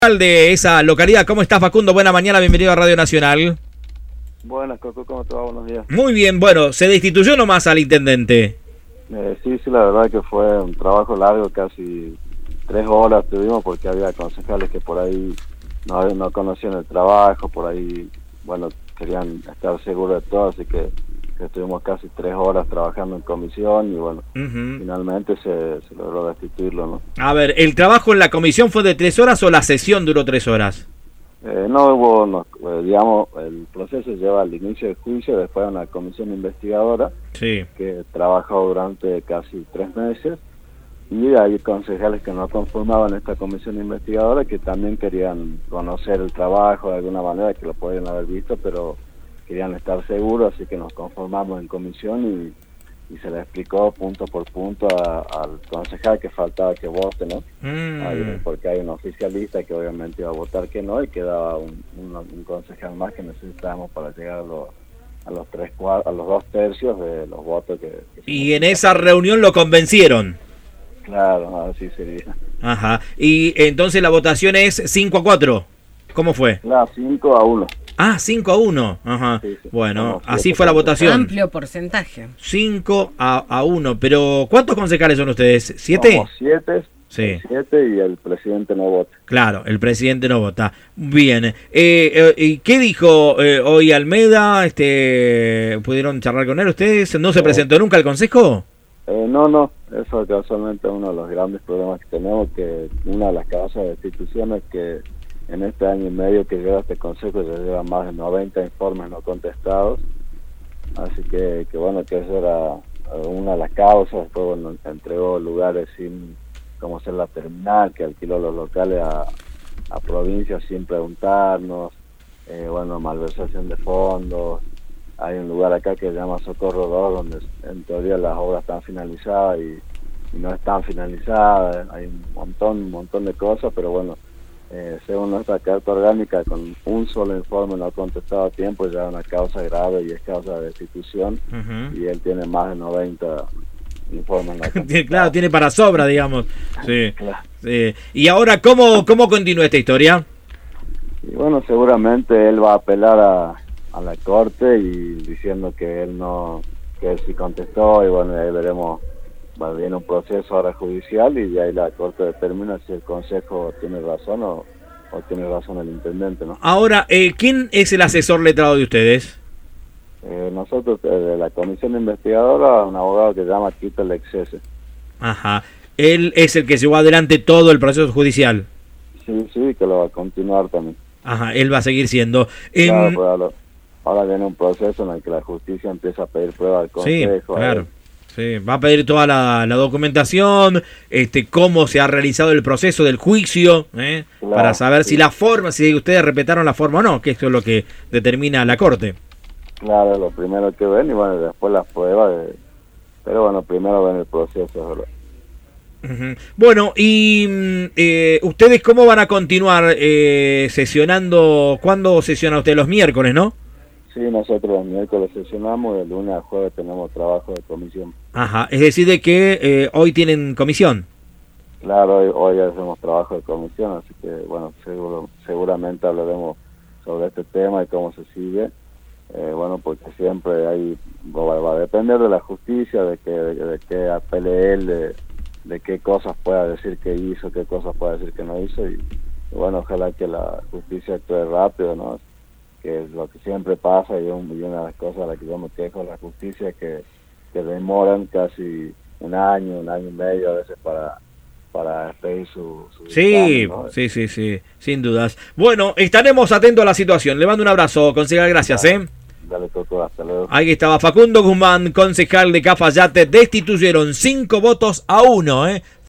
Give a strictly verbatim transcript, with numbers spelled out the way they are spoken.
De esa localidad. ¿Cómo estás, Facundo? Buena mañana, bienvenido a Radio Nacional. Buenas, Coco, ¿cómo te va? Buenos días. Muy bien, bueno, ¿se destituyó nomás al intendente? Eh, sí, sí, la verdad que fue un trabajo largo, casi tres horas tuvimos porque había concejales que por ahí no, no conocían el trabajo, por ahí, bueno, querían estar seguros de todo, así que, que estuvimos casi tres horas trabajando en comisión y bueno, uh-huh. finalmente se, se logró destituirlo, ¿no? A ver, ¿el trabajo en la comisión fue de tres horas o la sesión duró tres horas? Eh, no hubo, no, eh, digamos, el proceso lleva al inicio del juicio, después una comisión investigadora sí. que trabajó durante casi tres meses y hay concejales que no conformaban esta comisión investigadora que también querían conocer el trabajo de alguna manera, que lo podían haber visto, pero querían estar seguros, así que nos conformamos en comisión y, y se le explicó punto por punto a, al concejal que faltaba que vote, ¿no? Mm. Hay, porque hay un oficialista que obviamente iba a votar que no y quedaba un, un, un concejal más que necesitábamos para llegar a los, a los tres a los dos tercios de los votos que... que y en esa reunión lo convencieron. Claro, así sería. Ajá, y entonces la votación es cinco a cuatro. ¿Cómo fue? Claro, cinco a uno. Ah, cinco a uno. Ajá. Sí, sí. Bueno, no, así fue la votación. Amplio porcentaje. cinco a uno. Pero, ¿cuántos concejales son ustedes? ¿Siete? Somos siete. Sí. Siete y el presidente no vota. Claro, el presidente no vota. Bien. Eh, eh, ¿Qué dijo eh, hoy Almeda? Este, ¿Pudieron charlar con él ustedes? ¿No se presentó nunca al consejo? Eh, no, no. Eso casualmente es uno de los grandes problemas que tenemos, que una de las causas de destitución es que en este año y medio que lleva este consejo ya lleva más de noventa informes no contestados, así que, que bueno, que esa era una de las causas. Después bueno, entregó lugares sin como ser la terminal, que alquiló los locales a, a provincias sin preguntarnos, eh, bueno, malversación de fondos. Hay un lugar acá que se llama Socorro dos, donde en teoría las obras están finalizadas y, y no están finalizadas. Hay un montón, un montón de cosas, pero bueno, eh, según nuestra carta orgánica, con un solo informe no contestado a tiempo, ya es una causa grave y es causa de destitución, uh-huh. y él tiene más de noventa informes no contestados. Claro, tiene para sobra, digamos. Sí. Claro. Sí. Y ahora, ¿cómo, cómo continúa esta historia? Y bueno, seguramente él va a apelar a... a la corte y diciendo que él no, que él sí contestó, y bueno, ahí veremos, va, viene un proceso ahora judicial y de ahí la corte determina si el consejo tiene razón o, o tiene razón el intendente, ¿no? Ahora, eh, ¿quién es el asesor letrado de ustedes? Eh, nosotros, eh, de la comisión investigadora, un abogado que se llama Quito Lexese. Ajá, él es el que llevó adelante todo el proceso judicial. Sí, sí, que lo va a continuar también. Ajá, él va a seguir siendo. Claro, eh, pues, lo, ahora viene un proceso en el que la justicia empieza a pedir pruebas al consejo. Sí, claro. Sí, va a pedir toda la, la documentación, este, cómo se ha realizado el proceso del juicio, ¿eh? Claro, para saber sí. si la forma, si ustedes respetaron la forma o no, que esto es lo que determina la corte. Claro, lo primero que ven y bueno, después las pruebas, de, pero bueno, primero ven el proceso, ¿verdad? Uh-huh. Bueno, y eh, ¿ustedes cómo van a continuar eh, sesionando? ¿Cuándo sesiona usted? Los miércoles, ¿no? Sí, nosotros los miércoles sesionamos, de lunes a jueves tenemos trabajo de comisión. Ajá, es decir, de que eh, hoy tienen comisión. Claro, hoy, hoy hacemos trabajo de comisión, así que bueno, seguro, seguramente hablaremos sobre este tema y cómo se sigue. Eh, bueno, porque siempre hay, va, va a depender de la justicia, de que, de, de que apele él, de, de qué cosas pueda decir que hizo, qué cosas pueda decir que no hizo, y, y bueno, ojalá que la justicia actúe rápido, ¿no? Que es lo que siempre pasa, y, un, y una de las cosas a las que yo me quejo de la justicia es que, que demoran casi un año, un año y medio a veces para, para pedir su, su sí, dictamen, ¿no? sí, sí, sí, sin dudas. Bueno, estaremos atentos a la situación. Le mando un abrazo, concejal, gracias, ¿eh? Dale, Coco, hasta luego. Ahí estaba Facundo Guzmán, concejal de Cafayate. Destituyeron cinco votos a uno, ¿eh?